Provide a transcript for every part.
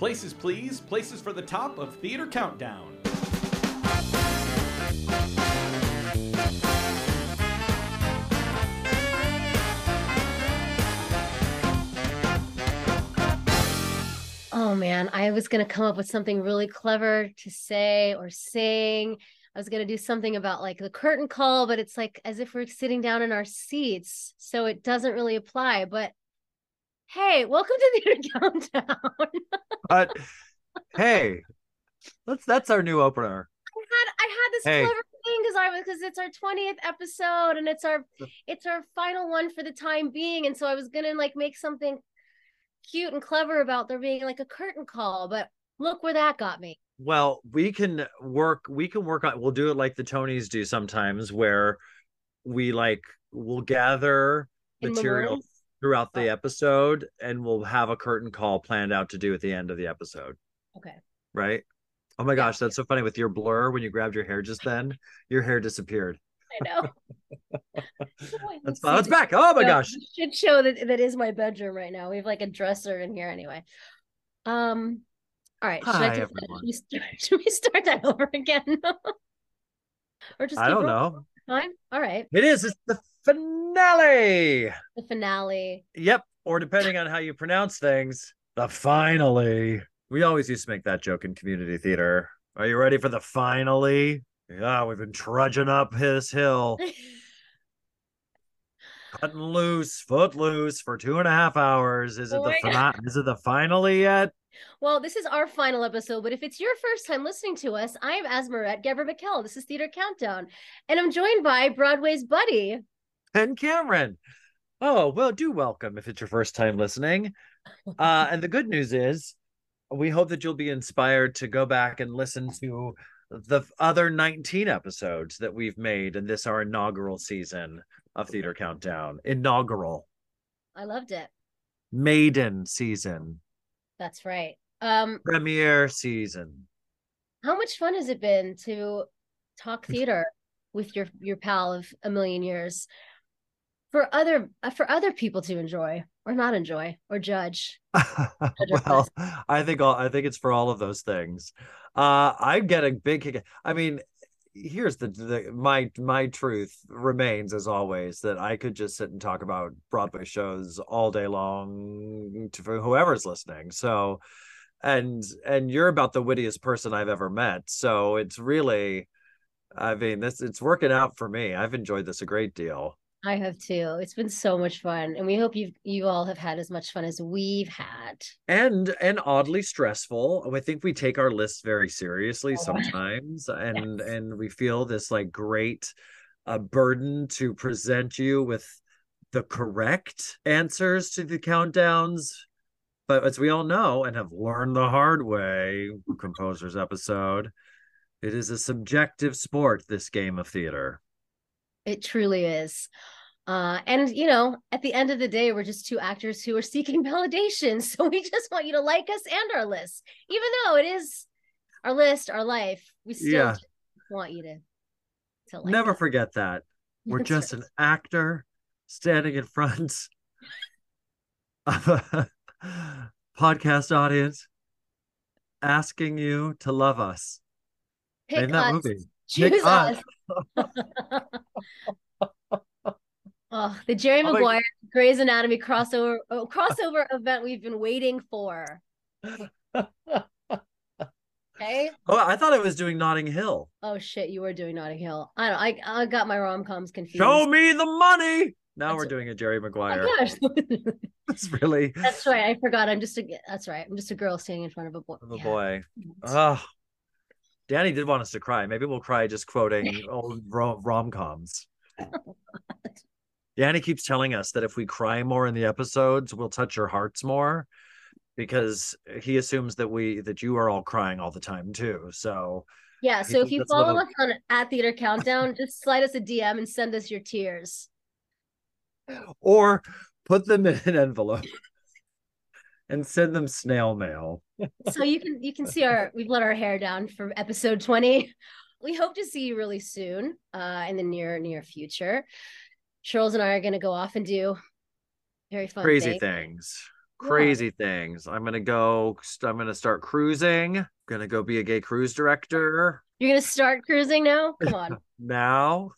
Places, please. Places for the top of Theater Countdown. Oh man, I was going to come up with something really clever to say or sing. I was going to do something about like the curtain call, but it's like as if we're sitting down in our seats. So it doesn't really apply. But hey, welcome to Theater Countdown. But hey, that's our new opener. I had this Hey, clever thing because it's our 20th episode and it's our final one for the time being. And so I was gonna like make something cute and clever about there being like a curtain call, but look where that got me. well, we can work on we'll do it like the Tonys do sometimes where we like we'll gather In material memoriam. throughout Oh, the episode and we'll have a curtain call planned out to do at the end of the episode, okay. right? Oh my Yeah, gosh, that's so funny with your blur when you grabbed your hair just then. Your hair disappeared. I know. That's Let's see. it's back. Oh my No, gosh. the shit show that is my bedroom right now. We have like a dresser in here anyway. All right. Should I Hi do that? everyone. Should we start that over again? Or just I keep don't rolling? know. Fine. All right. It's the finale. The finale. Yep. Or depending on how you pronounce things, the finally. We always used to make that joke in community theater. Are you ready for the finally? Yeah, we've been trudging up his hill, cutting loose, foot loose for 2.5 hours. Is it Oh the my God. Is it the finally yet? Well, this is our final episode, but if it's your first time listening to us, I am Asmaret Geber McKell. This is Theater Countdown, and I'm joined by Broadway's Buddy. And Cameron. Oh, well, do welcome if it's your first time listening. And the good news is we hope that you'll be inspired to go back and listen to the other 19 episodes that we've made in this our inaugural season of Theater Countdown. Inaugural I loved it. maiden season, That's right. premiere season. How much fun has it been to talk theater with your pal of a million years for other people to enjoy or not enjoy or judge? Well, I think it's for all of those things. I get a big kick. I mean, here's my truth remains as always that I could just sit and talk about Broadway shows all day long for whoever's listening. So, and you're about the wittiest person I've ever met. So it's really, I mean, this it's working out for me. I've enjoyed this a great deal. I have too. It's been so much fun, and we hope you all have had as much fun as we've had. And oddly stressful. I think we take our lists very seriously Oh, sometimes, and yes. we feel this like great burden to present you with the correct answers to the countdowns. But as we all know and have learned the hard way, composer's episode, it is a subjective sport, this game of theater. It truly is. And at the end of the day, we're just two actors who are seeking validation. So we just want you to like us and our list, even though it is our list, our life. We still Yeah, just want you to like never us. forget that. We're That's just right. an actor standing in front of a podcast audience asking you to love us. Name Pick that us, movie. Pick choose us. us. Oh, the Jerry Oh my Maguire Grey's Anatomy crossover event we've been waiting for. Okay. Oh, I thought I was doing Notting Hill. Oh shit, you were doing Notting Hill. I don't. I got my rom coms Show confused. me the money. Now That's we're doing a Jerry oh Maguire. my gosh. It's really That's right. I forgot. That's right. I'm just a girl standing in front of a boy. oh Yeah. boy. Oh, Danny did want us to cry. Maybe we'll cry just quoting old rom-coms. Danny keeps telling us that if we cry more in the episodes, we'll touch your hearts more because he assumes that you are all crying all the time too. So Yeah. he So if thinks you that's a little follow us on at Theater Countdown, just slide us a DM and send us your tears. or put them in an envelope and send them snail mail. So you can see we've let our hair down for episode 20. We hope to see you really soon, in the near future. Charles and I are going to go off and do very fun Crazy things. things. crazy things. I'm gonna start cruising. I'm gonna go be a gay cruise director You're gonna start cruising now? Come on. now.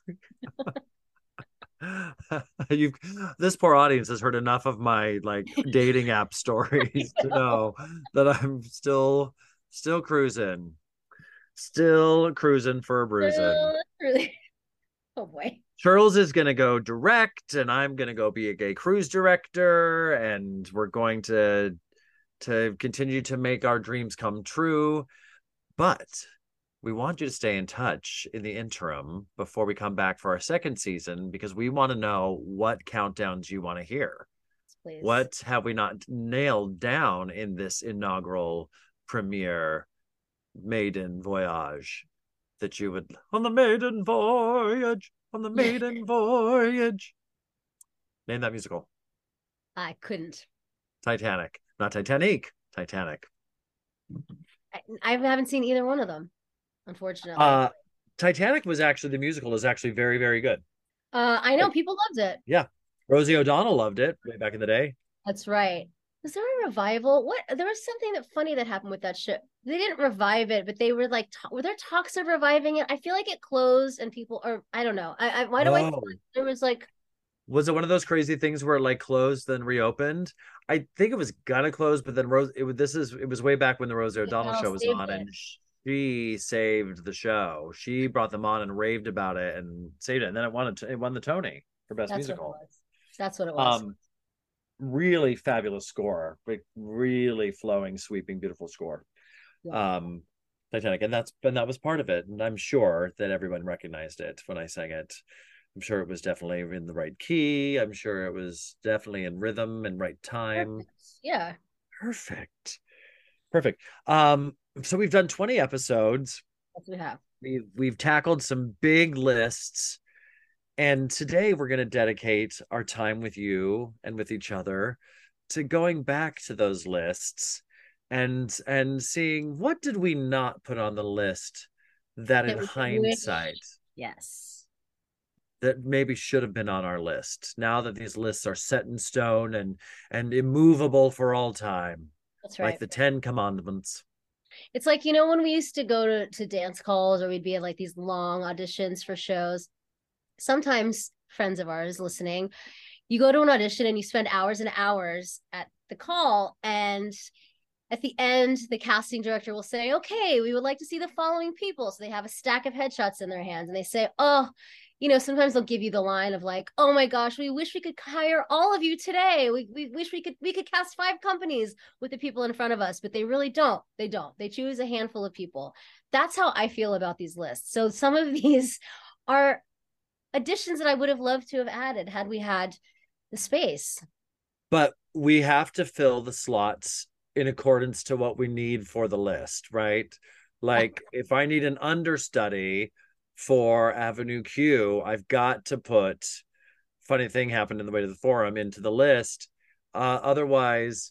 You've This poor audience has heard enough of my like dating app stories to know that I'm still cruising. Still cruising for a bruising. Really? Oh boy. Charles is going to go direct, and I'm going to go be a gay cruise director, and we're going to continue to make our dreams come true. But we want you to stay in touch in the interim before we come back for our second season, because we want to know what countdowns you want to hear. Please. What have we not nailed down in this inaugural premiere maiden voyage that you would on the maiden voyage? Name that musical. I couldn't. Titanic. Not Titanic. Titanic. I haven't seen either one of them, unfortunately. Titanic was actually, the musical is actually very, very good. I know people loved it. Yeah. Rosie O'Donnell loved it way back in the day. That's right. Was there a revival? There was something funny that happened with that ship. They didn't revive it, but they were like, were there talks of reviving it? I feel like it closed and people, or I don't know. Why do I feel like there was like, was it one of those crazy things where it like closed then reopened? I think it was gonna close, but then it was way back when the Rosie O'Donnell show was on, and she saved the show. She brought them on and raved about it and saved it, and then it won the Tony for best musical. That's what it was. Really fabulous score, like really flowing, sweeping, beautiful score. Yeah. Titanic, and that was part of it, and I'm sure that everyone recognized it when I sang it. I'm sure it was definitely in the right key. I'm sure it was definitely in rhythm and right time. Perfect. Yeah. Perfect. So we've done 20 episodes. Yes, we have. We've tackled some big lists. And today we're going to dedicate our time with you and with each other to going back to those lists and seeing what did we not put on the list that in hindsight, yes, that maybe should have been on our list. Now that these lists are set in stone and immovable for all time. That's right. Like the 10 Commandments. It's like, when we used to go to dance calls, or we'd be at like these long auditions for shows. Sometimes friends of ours listening, you go to an audition and you spend hours and hours at the call, and at the end the casting director will say, okay, we would like to see the following people. So they have a stack of headshots in their hands and they say, oh, sometimes they'll give you the line of like, oh my gosh, we wish we could hire all of you today. We wish we could cast 5 companies with the people in front of us, but they really don't. They choose a handful of people. That's how I feel about these lists. So some of these are additions that I would have loved to have added had we had the space. But we have to fill the slots in accordance to what we need for the list, right? Like if I need an understudy for Avenue Q, I've got to put Funny Thing Happened in the Way to the Forum into the list. Otherwise,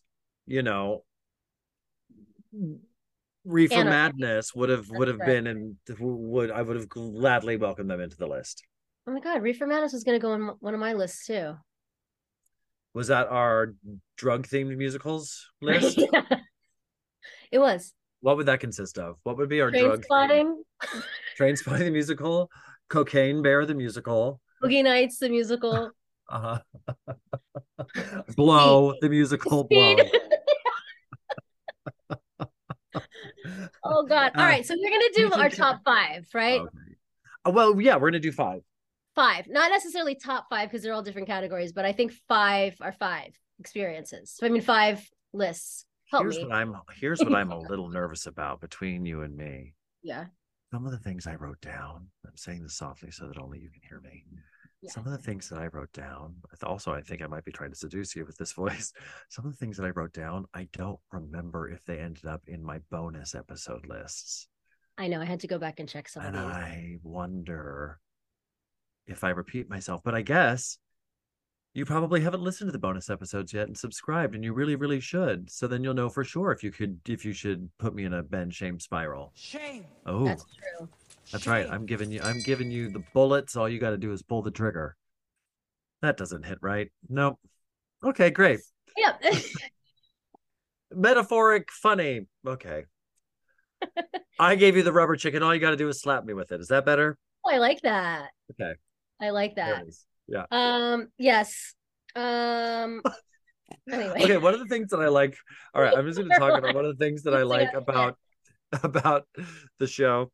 Reefer Madness would have been, and I would have gladly welcomed them into the list. Oh my God, Reefer Madness was going to go in one of my lists too. Was that our drug-themed musicals list? Yeah. It was. What would that consist of? What would be our Trainspotting? Trainspotting the musical, Cocaine Bear the musical, Boogie Nights the musical, Blow the musical, Blow. Oh God! All right, so we're gonna do our top 5, right? Okay. Well, yeah, we're gonna do 5. 5, not necessarily top 5 because they're all different categories, but I think 5 are 5 experiences. So 5 lists. Here's what I'm a little nervous about between you and me. Yeah. Some of the things I wrote down, I'm saying this softly so that only you can hear me. Yeah. Some of the things that I wrote down, also I think I might be trying to seduce you with this voice. Some of the things that I wrote down, I don't remember if they ended up in my bonus episode lists. I know, I had to go back and check some of these. I wonder if I repeat myself, but I guess you probably haven't listened to the bonus episodes yet and subscribed, and you really, really should. So then you'll know for sure if you should put me in a Ben shame spiral. Shame. Oh, that's true. That's right. I'm giving you the bullets. All you got to do is pull the trigger. That doesn't hit right. Nope. Okay, great. Yeah. metaphoric funny. Okay. I gave you the rubber chicken. All you got to do is slap me with it. Is that better? Oh, I like that. Okay. I like There that. it is. Yeah. Yes. Anyway. Okay, one of the things that I like, all right, I'm just going to talk about one of the things that I like about the show,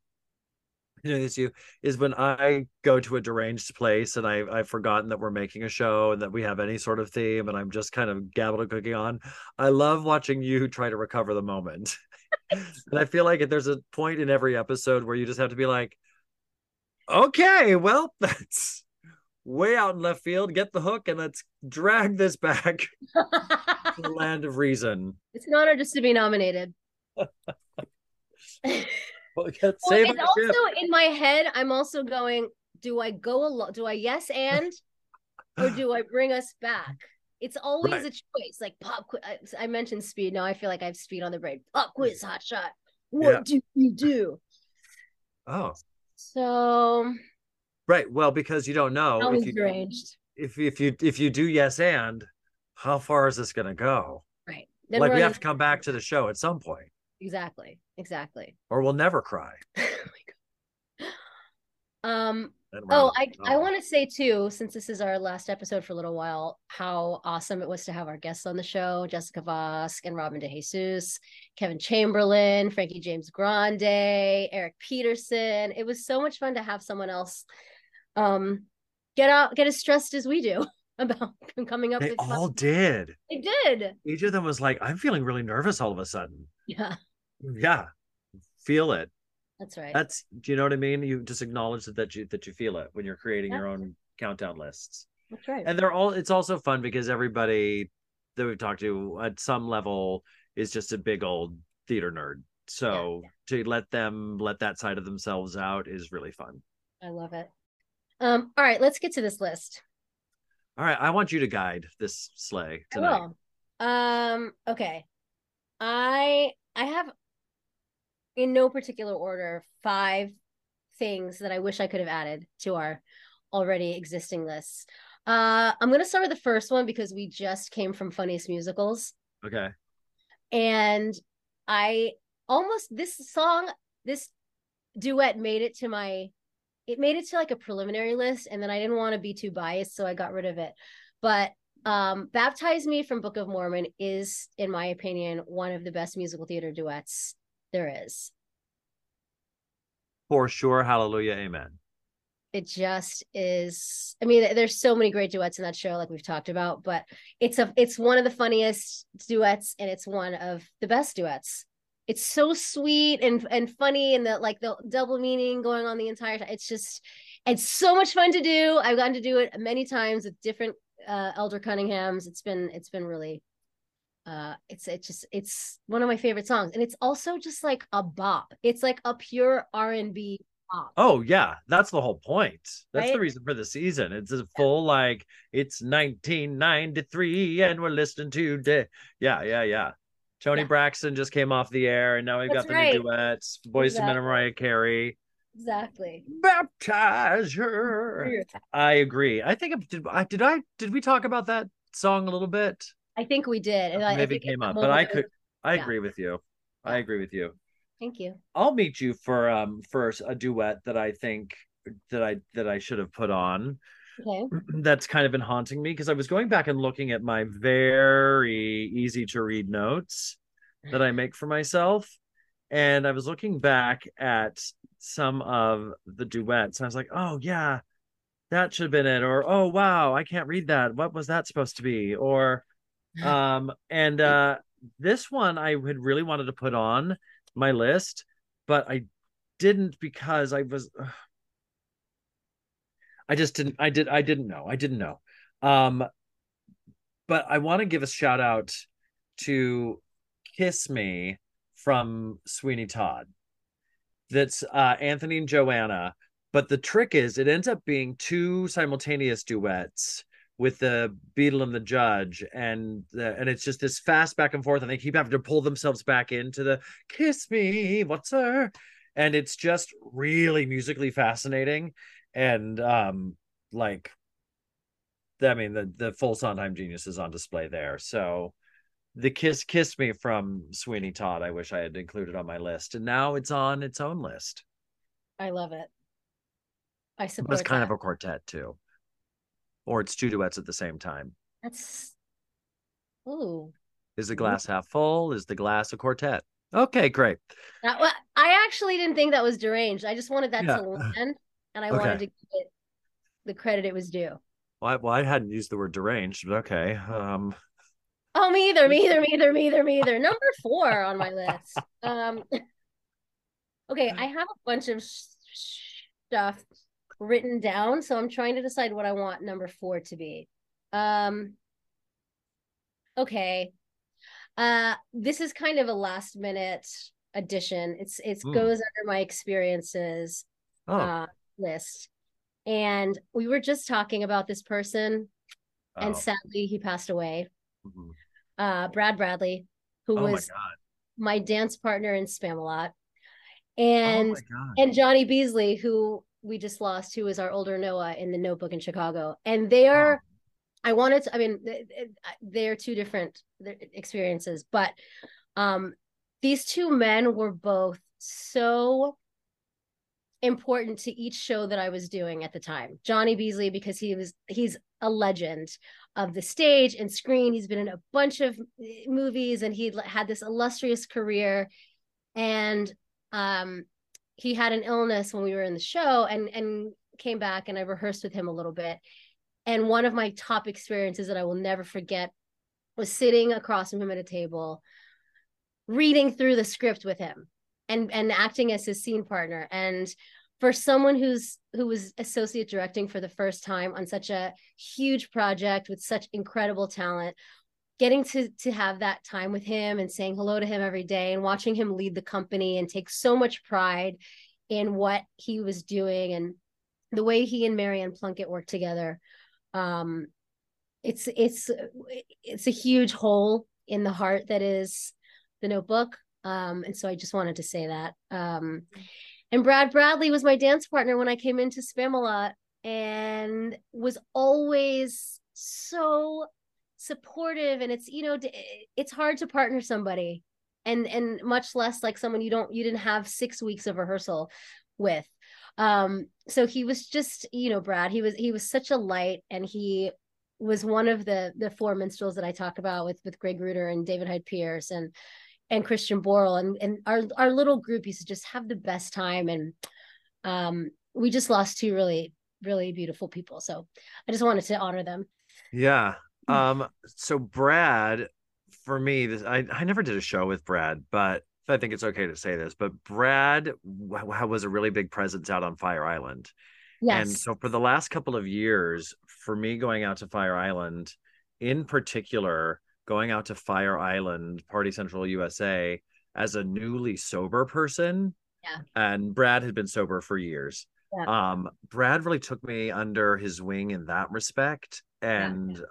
is when I go to a deranged place and I've forgotten that we're making a show and that we have any sort of theme and I'm just kind of cooking on. I love watching you try to recover the moment. And I feel like there's a point in every episode where you just have to be like, okay, well, that's way out in left field. Get the hook and let's drag this back to the land of reason. It's an honor just to be nominated. Well, it's also in my head. I'm also going, do I go along? Do I yes and, or do I bring us back? It's always a choice. Like pop quiz. I mentioned speed. Now I feel like I have speed on the brain. Pop quiz, hot shot. What do you do? Oh, so right. Well, because you don't know if you do yes and, how far is this going to go? Right. Then like we have to come back to the show at some point. Exactly. Or we'll never cry. I want to say too, since this is our last episode for a little while, how awesome it was to have our guests on the show: Jessica Vosk and Robin DeJesus, Kevin Chamberlain, Frankie James Grande, Eric Peterson. It was so much fun to have someone else get as stressed as we do about coming up with all did. They did. Each of them was like, I'm feeling really nervous all of a sudden. Yeah. Feel it. That's right. Do you know what I mean? You just acknowledge that you feel it when you're creating your own countdown lists. That's right. And it's also fun because everybody that we've talked to at some level is just a big old theater nerd. So to let that side of themselves out is really fun. I love it. All right, let's get to this list. All right, I want you to guide this sleigh tonight. Okay. I have, in no particular order, 5 things that I wish I could have added to our already existing lists. I'm going to start with the first one because we just came from Funniest Musicals. Okay. And this duet made it to like a preliminary list, and then I didn't want to be too biased, so I got rid of it. But Baptize Me from Book of Mormon is, in my opinion, one of the best musical theater duets there is. For sure. Hallelujah. Amen. It just is. I mean, there's so many great duets in that show, like we've talked about, but it's one of the funniest duets, and it's one of the best duets. It's so sweet and funny, and the double meaning going on the entire time. It's so much fun to do. I've gotten to do it many times with different Elder Cunninghams. It's been really it's one of my favorite songs, and it's also just like a bop. It's like a pure R&B pop. Oh yeah, that's the whole point. That's the reason for the season. It's a full it's 1993 and we're listening to Tony Braxton just came off the air, and now we've got the new duets, Boyz II Men and Mariah Carey. Exactly. Baptize her. I agree. I think did we talk about that song a little bit? I think we did. And maybe it came up, but I agree with you. Yeah. I agree with you. Thank you. I'll meet you for a duet that I think that I should have put on. Okay. That's kind of been haunting me because I was going back and looking at my very easy to read notes that I make for myself. And I was looking back at some of the duets, and I was like, oh yeah, that should have been it. Or, oh wow, I can't read that. What was that supposed to be? Or this one I had really wanted to put on my list, but I didn't because I didn't know. But I want to give a shout out to Kiss Me from Sweeney Todd. That's Anthony and Joanna. But the trick is it ends up being 2 simultaneous duets with the Beadle and the Judge, and it's just this fast back and forth, and they keep having to pull themselves back into the Kiss Me, what's her? And it's just really musically fascinating. And the full Sondheim genius is on display there. So the Kiss Me from Sweeney Todd, I wish I had included on my list. And now it's on its own list. I love it. I But it's support kind of that. a quartet too. Or it's two duets at the same time. That's ooh. Is the Ooh. glass half full? Is the glass a quartet? Okay, great. Well, I actually didn't think that was deranged. I just wanted that Yeah. to land, and I Okay. wanted to give it the credit it was due. Well, I hadn't used the word deranged, but okay. Oh, me either, me either, me either, me either, me either. Number four on my list. Okay, I have a bunch of stuff written down, so I'm trying to decide what I want number four to be. Um, okay. This is kind of a last minute addition. It Hmm. goes under my experiences Oh. uh list. And we were just talking about this person, and Oh. sadly he passed away. Mhm. Brad Bradley, who Oh my was God. my dance partner in Spamalot, Oh and my God. Johnny Beasley, who we just lost, who was our older Noah in the Notebook in Chicago. And they Oh. are, I wanted to, I mean, they're two different experiences, but um, these two men were both so important to each show that I was doing at the time. Johnny Beasley, because he's a legend of the stage and screen. He's been in a bunch of movies, and he had this illustrious career. And um, he had an illness when we were in the show, and came back, and I rehearsed with him a little bit. And one of my top experiences that I will never forget was sitting across from him at a table, reading through the script with him, and acting as his scene partner. And for someone who was associate directing for the first time on such a huge project with such incredible talent, getting to have that time with him and saying hello to him every day and watching him lead the company and take so much pride in what he was doing, and the way he and Marianne Plunkett worked together, um it's a huge hole in the heart that is the Notebook. And so I just wanted to say that. And Brad Bradley was my dance partner when I came into Spamalot, and was always so supportive. And it's, it's hard to partner somebody, and much less like someone you didn't have 6 weeks of rehearsal with. So he was just, Brad, he was such a light, and he was one of the four minstrels that I talk about with Greg Reuter and David Hyde Pierce and Christian Borle, and our little group used to just have the best time. And we just lost two really really beautiful people, so I just wanted to honor them. Yeah. So Brad, for me, I never did a show with Brad, but I think it's okay to say this, but Brad was a really big presence out on Fire Island. And Yes. so for the last couple of years, for me going out to Fire Island, in particular, going out to Fire Island, Party Central USA, as a newly sober person, Yeah. and Brad had been sober for years. Yeah. Brad really took me under his wing in that respect. Yeah. And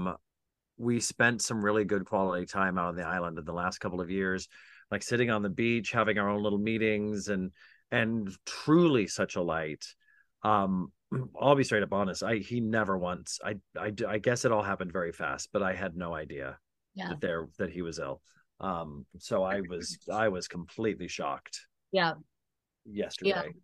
we spent some really good quality time out on the island in the last couple of years, like sitting on the beach, having our own little meetings, and truly such a light. Um, I'll be straight up honest. He never once. I guess it all happened very fast, but I had no idea Yeah. that he was ill. So I was completely shocked Yeah. Yeah. yesterday.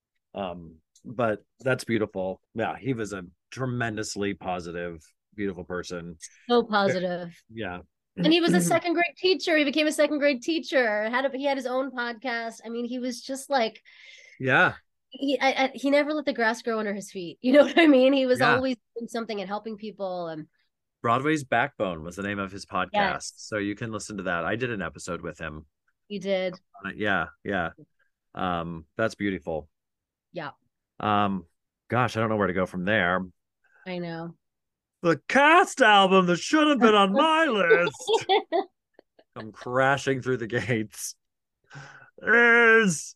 But that's beautiful. Yeah, he was a tremendously positive, beautiful person. So positive. Yeah. And he was a second grade teacher. He became a second grade teacher. He had his own podcast. I mean, he was just like, Yeah. he never let the grass grow under his feet. You know what I mean? He was Yeah. always doing something and helping people. And Broadway's Backbone was the name of his podcast. yes, So you can listen to that. I did an episode with him. he did. Yeah, yeah. That's beautiful. Yeah, Um, gosh, I don't know where to go from there. I know. The cast album that should have been on my list. I'm crashing through the gates. Is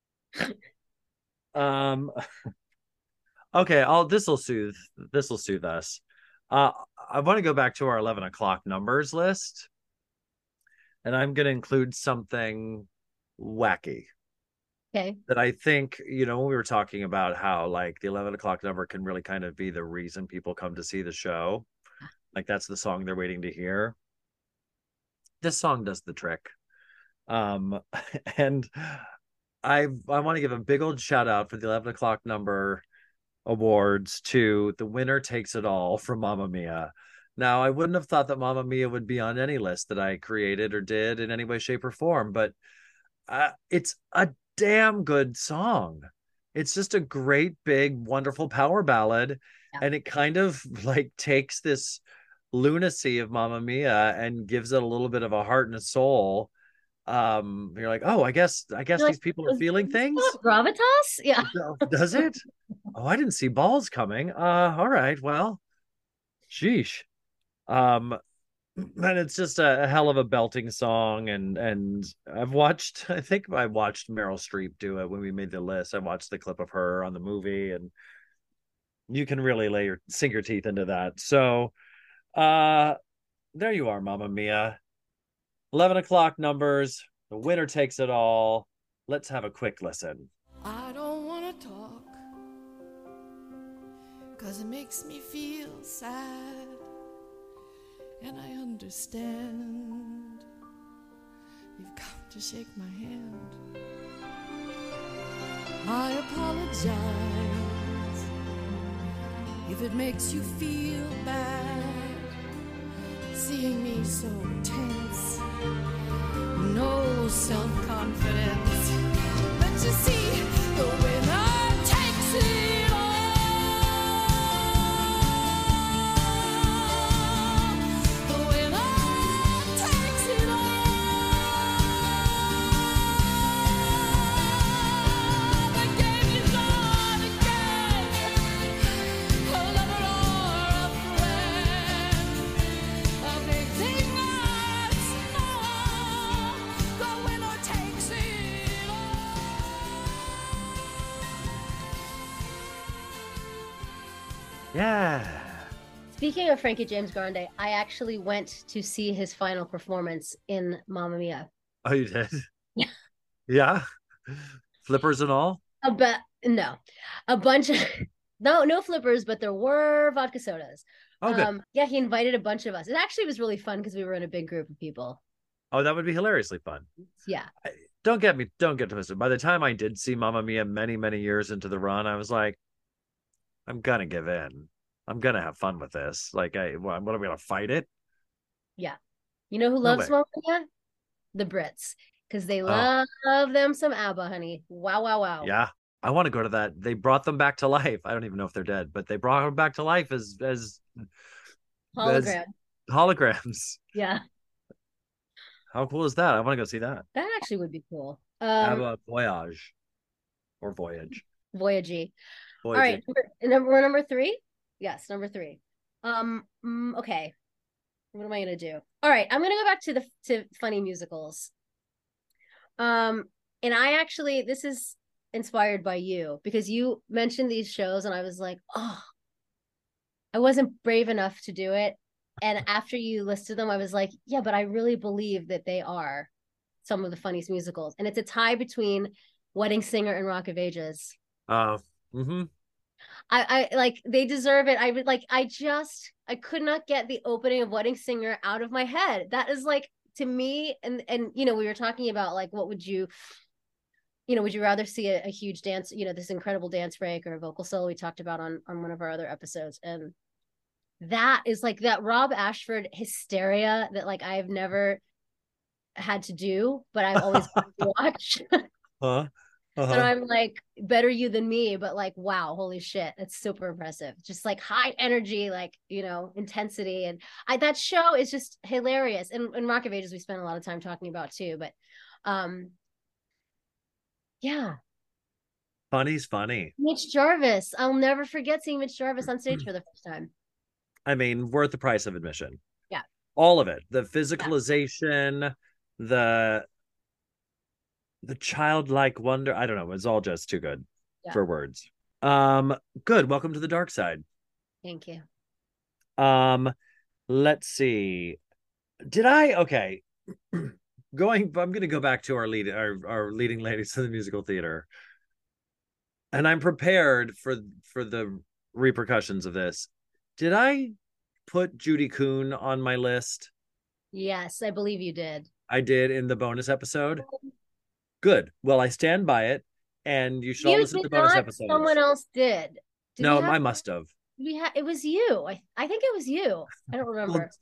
um okay, I'll this will soothe us. Uh I want to go back to our 11 o'clock numbers list, and I'm gonna include something wacky Okay. that I think, when we were talking about how like the 11 o'clock number can really kind of be the reason people come to see the show. Like that's the song they're waiting to hear. this song does the trick. Um, and I want to give a big old shout out for the 11 o'clock number awards to The Winner Takes It All from Mamma Mia. Now, I wouldn't have thought that Mamma Mia would be on any list that I created or did in any way, shape, or form, but it's a damn good song. It's just a great, big, wonderful power ballad. Yeah. And it kind of like takes this lunacy of Mamma Mia and gives it a little bit of a heart and a soul. You're like, oh, I guess You're these like, people are feeling things. gravitas? Yeah. Does it? Oh, I didn't see balls coming. All right, well, sheesh. Um, and it's just a hell of a belting song, and I think I watched Meryl Streep do it when we made the list. I watched the clip of her on the movie, and you can really sink your teeth into that. So uh there you are, Mamma Mia. 11 o'clock numbers, The Winner Takes It All. Let's have a quick listen. I don't want to talk, 'cause it makes me feel sad, and I understand you've got to shake my hand. I apologize if it makes you feel bad, seeing me so tense, no self-confidence. But you see, the winner takes it all. The winner takes it all. The game is on again. A lover or a friend, a big thing or small, the winner takes it all. Yeah. Speaking of Frankie James Grande, I actually went to see his final performance in Mamma Mia. Oh, you did? Yeah. Yeah. Flippers and all? A bunch of no flippers, but there were vodka sodas. Oh, good. Yeah, he invited a bunch of us. It actually was really fun because we were in a big group of people. Oh, that would be hilariously fun. Yeah. Don't get twisted. By the time I did see Mamma Mia many, many years into the run, I was like, I'm gonna give in. I'm gonna have fun with this. Like, what are we gonna fight it? Yeah. You know who No loves way. Mamma Mia? The Brits. Because they Oh, love them some ABBA, honey. Wow, wow, wow. yeah. I want to go to that. They brought them back to life. I don't even know if they're dead, but they brought them back to life as Hologram. holograms. Yeah. How cool is that? I want to go see that. That actually would be cool. ABBA Voyage or Voyage. Voyage. All Voyage. right. Number 3? Yes, number 3. Okay. What am I gonna do? All right, I'm gonna go back to funny musicals. And I actually, this is inspired by you because you mentioned these shows and I was like, oh, I wasn't brave enough to do it. And after you listed them, I was like, yeah, but I really believe that they are some of the funniest musicals. And it's a tie between Wedding Singer and Rock of Ages. Mm-hmm. I like, they deserve it. I could not get the opening of Wedding Singer out of my head. That is like, to me, and you know, we were talking about like, what would you would you rather see a huge dance, this incredible dance break or a vocal solo we talked about on one of our other episodes. And that is like that Rob Ashford hysteria that like I've never had to do, but I've always watched. Uh-huh. And I'm like, better you than me, but like, wow, holy shit, it's super impressive. Just like high energy, like, intensity. And that show is just hilarious. And Rock of Ages, we spent a lot of time talking about too, but yeah. Funny's funny. Mitch Jarvis. I'll never forget seeing Mitch Jarvis on stage for the first time. I mean, worth the price of admission. Yeah. All of it. The physicalization, the childlike wonder. I don't know. It's all just too good for words. Good. Welcome to the dark side. Thank you. Let's see. Okay. I'm going to go back to our leading ladies of the musical theater. And I'm prepared for the repercussions of this. Did I put Judy Kuhn on my list? Yes, I believe you did. I did in the bonus episode. Good. Well, I stand by it, and you should all You listen to did bonus not. episodes. Someone else did. Did we No, have? I must have. It was you. I think it was you. I don't remember. Well,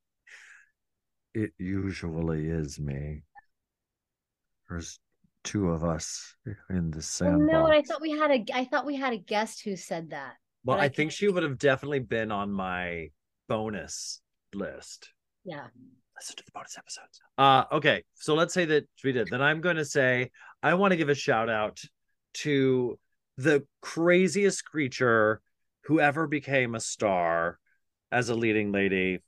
it usually is me. There's two of us in the Oh sandbox. no, and I thought we had a guest who said that. Well, but I think she would have definitely been on my bonus list. Yeah. Listen to the bonus episodes. Okay, so let's say that we did. Then I'm going to say I want to give a shout out to the craziest creature who ever became a star as a leading lady.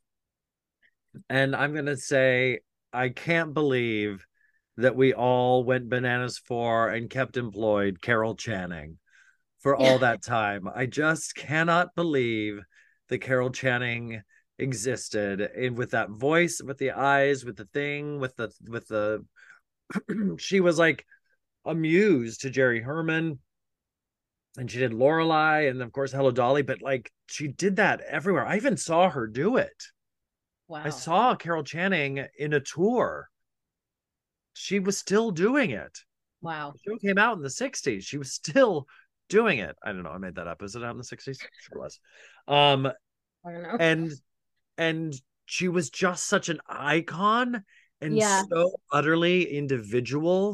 And I'm going to say I can't believe that we all went bananas for and kept employed Carol Channing for all that time. I just cannot believe that Carol Channing existed, and with that voice, with the eyes, with the thing, with the she was like a muse to Jerry Herman, and she did Lorelai, and of course Hello Dolly, but like she did that everywhere. I even saw her do it. Wow. I saw Carol Channing in a tour. She was still doing it. Wow. The show came out in the 60s. She was still doing it. I don't know. I made that up. Is it out in the 60s? Sure it was. I don't know. And she was just such an icon and Yeah. so utterly individual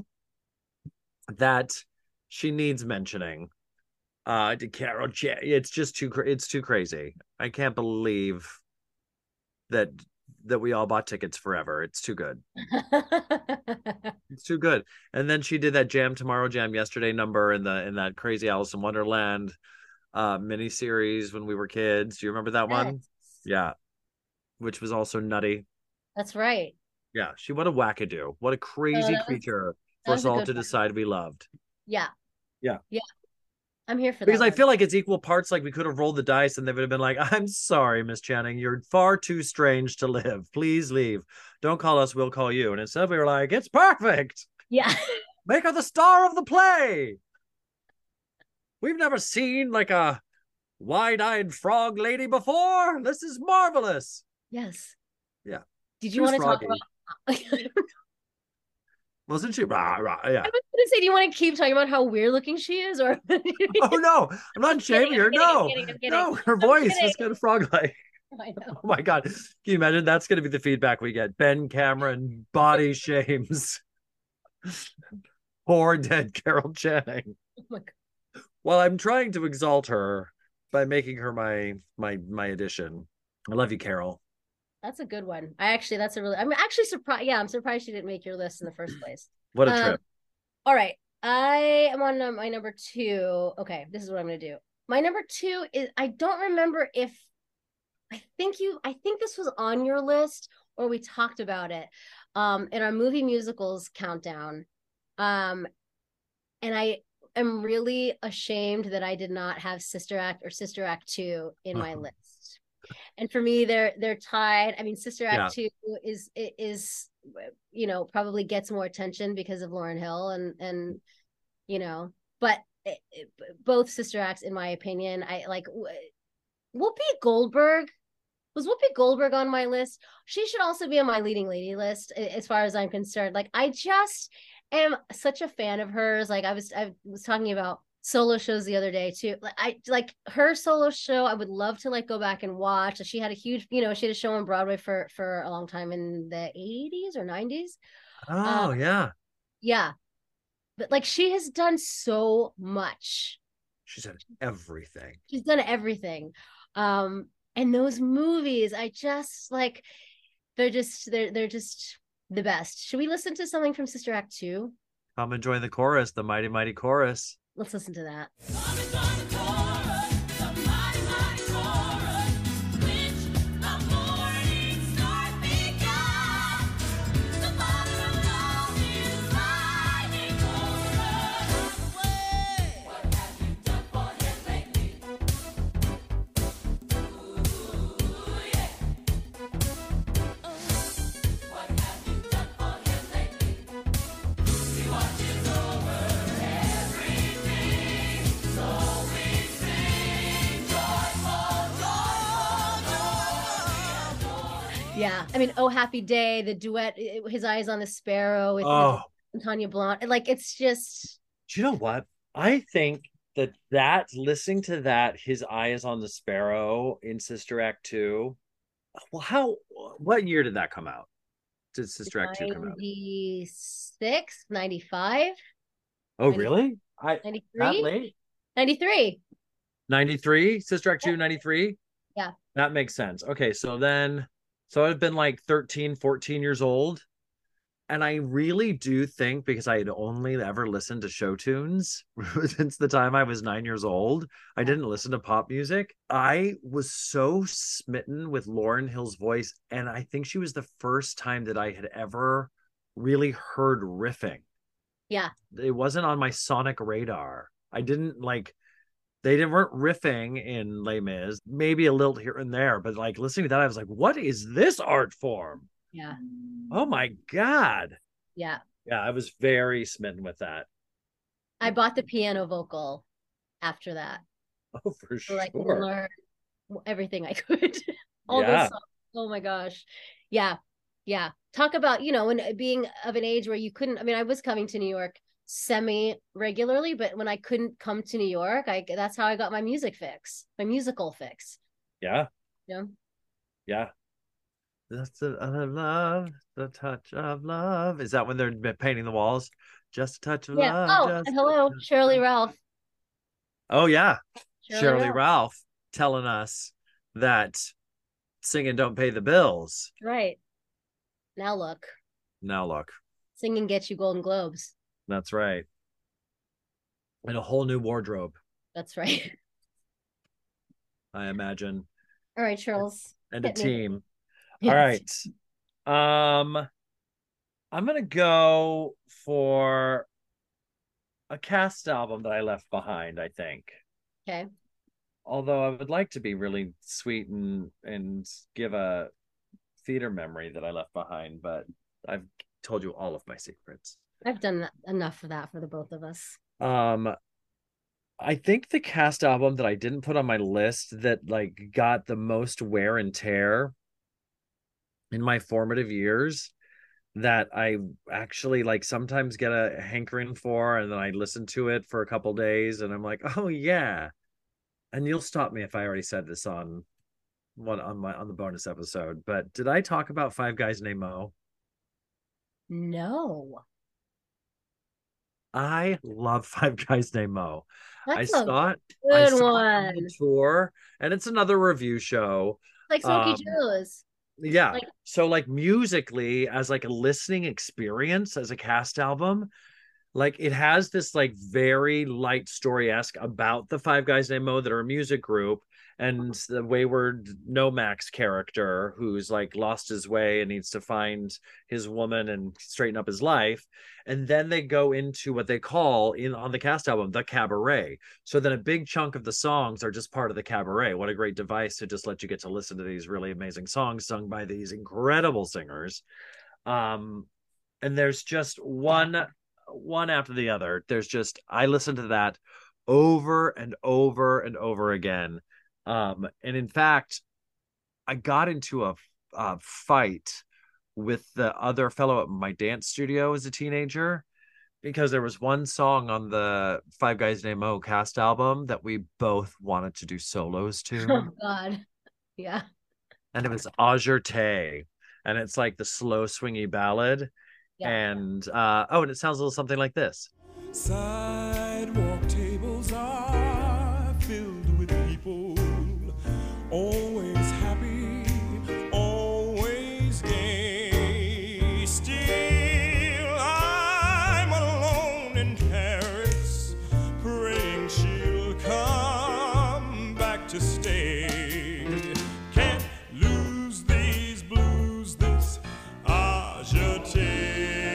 that she needs mentioning. To Carol Channing, it's just too crazy. I can't believe that we all bought tickets forever. It's too good. It's too good. And then she did that Jam Tomorrow, Jam Yesterday number in that crazy Alice in Wonderland miniseries when we were kids. Do you remember that one? Yeah. Which was also nutty. That's right. Yeah. What a wackadoo. What a crazy creature for us all to decide we loved. Yeah. Yeah. Yeah. I'm here for that. Because I feel like it's equal parts. Like we could have rolled the dice and they would have been like, I'm sorry, Miss Channing, you're far too strange to live. Please leave. Don't call us, we'll call you. And instead we were like, it's perfect. Yeah. Make her the star of the play. We've never seen like a wide-eyed frog lady before. This is marvelous. Yes. Yeah. Did you want to talk about Wasn't she? Rah, rah, yeah. I was gonna say, do you want to keep talking about how weird looking she is, or? Oh no, I'm not shaming her. No, no, her voice was kind of frog-like. I know. Oh my god, can you imagine? That's going to be the feedback we get. Ben Cameron body shames poor dead Carol Channing. Oh my God. Well, I'm trying to exalt her by making her my addition. I love you, Carol. That's a good one. I'm actually surprised. Yeah, I'm surprised she didn't make your list in the first place. What a trip. All right. I am on my number 2. Okay, this is what I'm going to do. My number 2 is, I don't remember if, I think this was on your list or we talked about it in our movie musicals countdown. And I am really ashamed that I did not have Sister Act or Sister Act 2 in my list. And for me, they're tied. I mean, Sister Act 2 is probably gets more attention because of Lauryn Hill and but both Sister Acts, in my opinion, I like. Whoopi Goldberg. Was Whoopi Goldberg on my list? She should also be on my leading lady list, as far as I'm concerned. Like, I just am such a fan of hers. Like, I was talking about solo shows the other day too. I like her solo show. I would love to go back and watch. She had a huge, she had a show on Broadway for a long time in the 80s or 90s. Oh, yeah. Yeah. But she has done so much. She's done everything. She's done everything. And those movies, I just they're just the best. Should we listen to something from Sister Act 2? Come and join the chorus, the Mighty Mighty Chorus. Let's listen to that. Yeah. I mean, Oh Happy Day, the duet, His Eyes on the Sparrow Oh, with Tanya Blunt. Like, it's just, do you know what? I think that listening to that, His Eye is on the Sparrow in Sister Act 2. Well, what year did that come out? Did Sister Act 2 come out? 96, 95, Oh, really? That 93, late? 93. 93? Sister Act 2, 93? Yeah. That makes sense. Okay, so I've been like 13, 14 years old. And I really do think, because I had only ever listened to show tunes since the time I was 9 years old, I didn't listen to pop music. I was so smitten with Lauryn Hill's voice. And I think she was the first time that I had ever really heard riffing. Yeah. It wasn't on my sonic radar. I didn't like, they weren't riffing in Les Mis, maybe a little here and there, but like listening to that, I was like, what is this art form? Yeah. Oh my God. Yeah. Yeah, I was very smitten with that. I bought the piano vocal after that. Oh, for So, like, sure. learn everything I could. All Yeah. those songs. Oh my gosh. Yeah. Yeah. Talk about, when being of an age where you couldn't, I mean, I was coming to New York semi regularly, but when I couldn't come to New York, that's how I got my musical fix. Yeah. You know? Yeah. Just of love, the touch of love. Is that when they're painting the walls? Just a touch of Yeah. love. Oh, and hello, Shirley Ralph. Oh, yeah. Shirley Ralph. Ralph telling us that singing don't pay the bills. Right. Now look. Singing gets you Golden Globes. That's right. And a whole new wardrobe. That's right. I imagine. All right, Charles. And a team. Yes. All right. I'm gonna go for a cast album that I left behind, I think. Okay. Although I would like to be really sweet and give a theater memory that I left behind, but I've told you all of my secrets. I've done enough of that for the both of us. I think the cast album that I didn't put on my list that like got the most wear and tear in my formative years, that I actually like sometimes get a hankering for, and then I listen to it for a couple days and I'm like, oh yeah. And you'll stop me if I already said this on the bonus episode, but did I talk about Five Guys Named Mo? No. I love Five Guys Named Mo. That's I a saw it good on one. the tour, and it's another review show. Like Smokey Joe's. Yeah. Like, so like musically, as like a listening experience, as a cast album, like it has this like very light story-esque about the Five Guys Named Mo that are a music group, and the wayward Nomax character who's like lost his way and needs to find his woman and straighten up his life. And then they go into what they call on the cast album, the cabaret. So then a big chunk of the songs are just part of the cabaret. What a great device to just let you get to listen to these really amazing songs sung by these incredible singers. And there's just one after the other. I listened to that over and over and over again. And in fact, I got into a fight with the other fellow at my dance studio as a teenager, because there was one song on the Five Guys Named Mo cast album that we both wanted to do solos to. oh God. Yeah. And it was Azure Tay. And it's like the slow swingy ballad. Yeah. And and it sounds a little something like this. Sidewalk tables are filled with people, always happy, always gay. Still, I'm alone in Paris, praying she'll come back to stay. Can't lose these blues, this agite.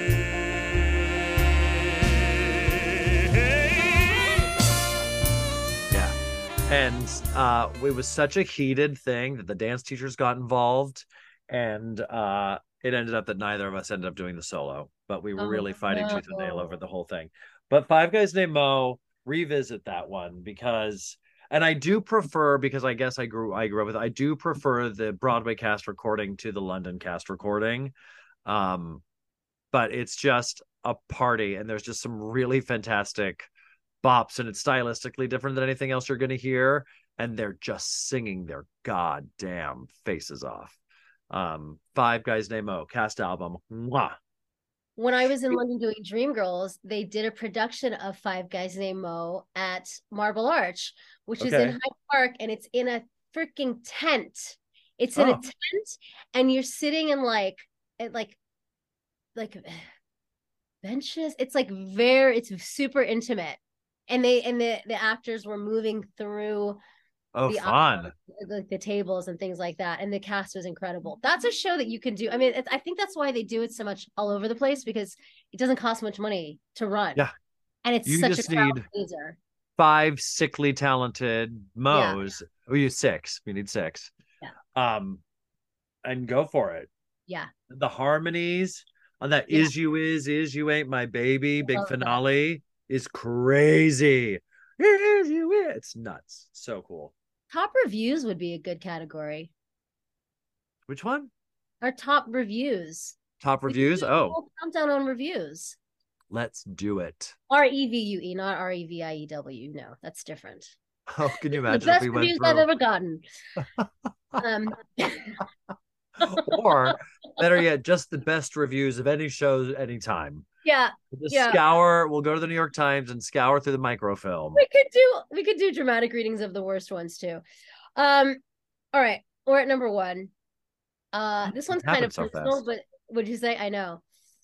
And it was such a heated thing that the dance teachers got involved, and it ended up that neither of us ended up doing the solo, but we were really fighting tooth and nail over the whole thing. But Five Guys Named Mo, revisit that one, because And I do prefer, because I guess I grew up with, I do prefer the Broadway cast recording to the London cast recording. But it's just a party, and there's just some really fantastic bops, and it's stylistically different than anything else you're going to hear, and they're just singing their goddamn faces off. Five Guys Named Mo cast album. Mwah. When I was in London doing Dreamgirls, they did a production of Five Guys Named Mo at Marble Arch, which is in Okay. Hyde Park, and it's in a freaking tent. It's in a Oh. tent, and you're sitting in like benches. It's like it's super intimate, and the actors were moving through Oh, the fun. the tables and things like that, and the cast was incredible. That's a show that you can do. I mean, I think that's why they do it so much all over the place, because it doesn't cost much money to run. Yeah. And it's You such just a crowd need pleaser. 5 sickly talented Yeah. Mo's. We use 6. We need 6. Yeah. And go for it. Yeah. The harmonies on that Yeah. Is You Ain't My Baby big love that. finale is crazy. Is You Ain't. It's nuts. So cool. Top reviews would be a good category. Which one? Our top reviews. Top We could reviews? do a Oh, whole countdown on reviews. let's do it. REVUE, not REVIEW. No, that's different. Oh, can you The imagine if best we went reviews I've through? ever gotten. Or better yet, just the best reviews of any show anytime. Yeah, We'll just yeah. scour. We'll go to the New York Times and scour through the microfilm. We could do dramatic readings of the worst ones too. All right, we're at number 1. This one's kind of happened so personal, fast. but what'd you say? I know.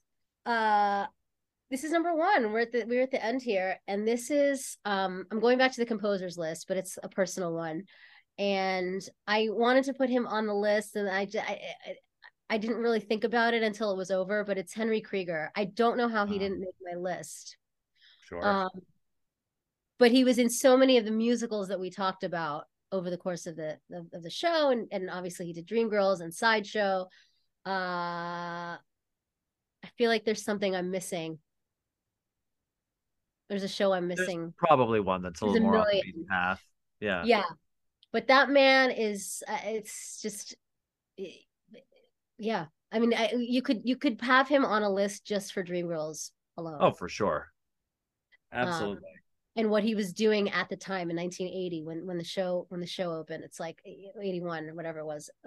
This is number 1. We're at the end here, and this is I'm going back to the composers list, but it's a personal one, and I wanted to put him on the list, and I didn't really think about it until it was over, but it's Henry Krieger. I don't know how he didn't make my list. Sure. But he was in so many of the musicals that we talked about over the course of the show, and obviously he did Dreamgirls and Sideshow. I feel like there's something I'm missing. There's a show I'm missing. There's probably one that's a There's little a more off the million. beaten path. Yeah. Yeah, but that man is it's just yeah. I mean, you could have him on a list just for Dreamgirls alone. Oh, for sure. Absolutely. And what he was doing at the time in 1980 when the show opened. It's like 81 or whatever it was.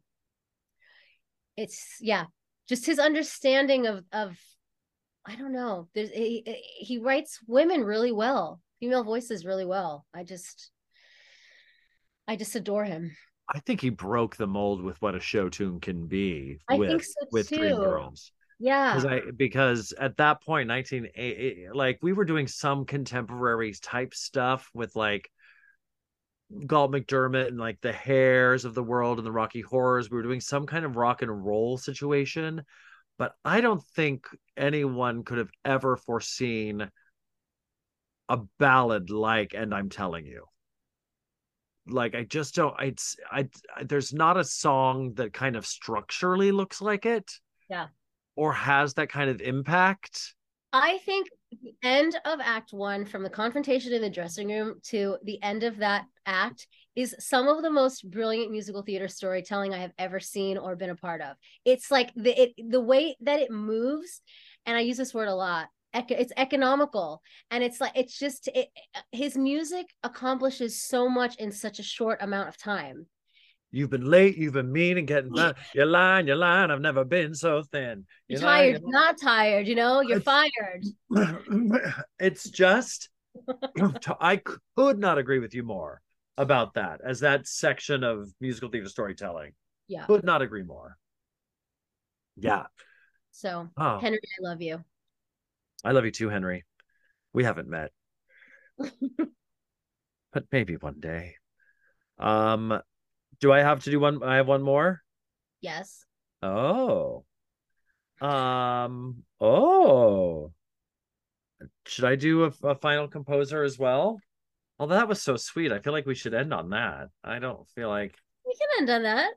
It's just his understanding of I don't know. He writes women really well, female voices really well. I just adore him. I think he broke the mold with what a show tune can be I think so with too. Dreamgirls. Yeah. Because at that point, 1980, like we were doing some contemporary type stuff with like Galt McDermott and like the Hairs of the world and the Rocky Horrors. We were doing some kind of rock and roll situation, but I don't think anyone could have ever foreseen a ballad like "And I'm Telling You." Like I just don't. There's not a song that kind of structurally looks like it. Yeah. Or has that kind of impact. I think the end of Act 1, from the confrontation in the dressing room to the end of that act, is some of the most brilliant musical theater storytelling I have ever seen or been a part of. It's like the way that it moves, and I use this word a lot. It's economical, and it's like his music accomplishes so much in such a short amount of time. You've been late, you've been mean and getting done. You're lying, I've never been so thin. You're tired, not tired, you're fired. It's just, I could not agree with you more about that as that section of musical theater storytelling. Yeah. Could not agree more. Yeah. So, Henry, I love you. I love you too, Henry. We haven't met. But maybe one day. Do I have to do one? I have one more. Yes. Oh. Should I do a final composer as well? Although that was so sweet. I feel like we should end on that. I don't feel like we can end on that.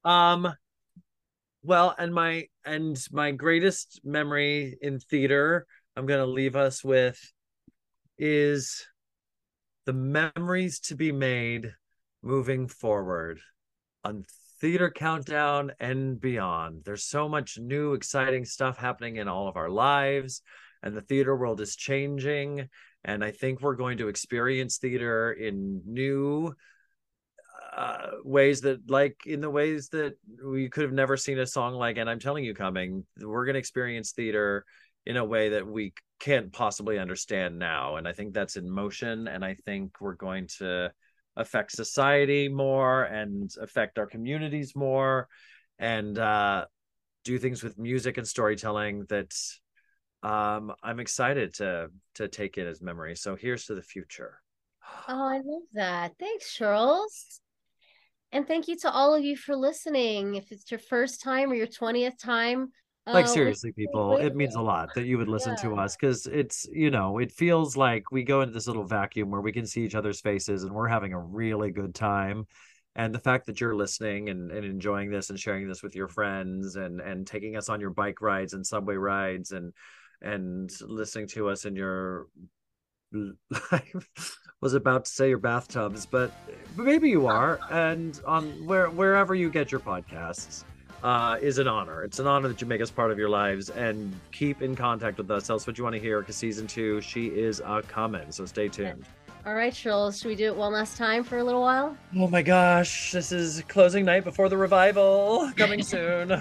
Well, and my greatest memory in theater, I'm gonna leave us with is the memories to be made moving forward on Theater Countdown and beyond. There's so much new, exciting stuff happening in all of our lives, and the theater world is changing. And I think we're going to experience theater in new ways that, like in the ways that we could have never seen a song like And I'm Telling You Coming. We're going to experience theater in a way that we can't possibly understand now. And I think that's in motion. And I think we're going to affect society more and affect our communities more, and do things with music and storytelling that I'm excited to take in as memory. So here's to the future. Oh, I love that. Thanks, Charles. And thank you to all of you for listening. If it's your first time or your 20th time, Like we're seriously, so people, it means a grateful. lot that you would listen to Yeah. us, because it's, it feels like we go into this little vacuum where we can see each other's faces and we're having a really good time. And the fact that you're listening and enjoying this and sharing this with your friends and taking us on your bike rides and subway rides and listening to us in your I was about to say your bathtubs, but maybe you are, and on wherever you get your podcasts. Is an honor. It's an honor that you make us part of your lives, and keep in contact with us. Tell us what you want to hear, because season 2, she is a coming. So stay tuned. All right, Charles, should we do it one last time for a little while? Oh my gosh, this is closing night before the revival, coming soon.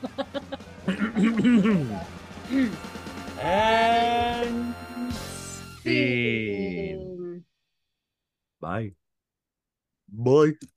And scene. Bye. Bye.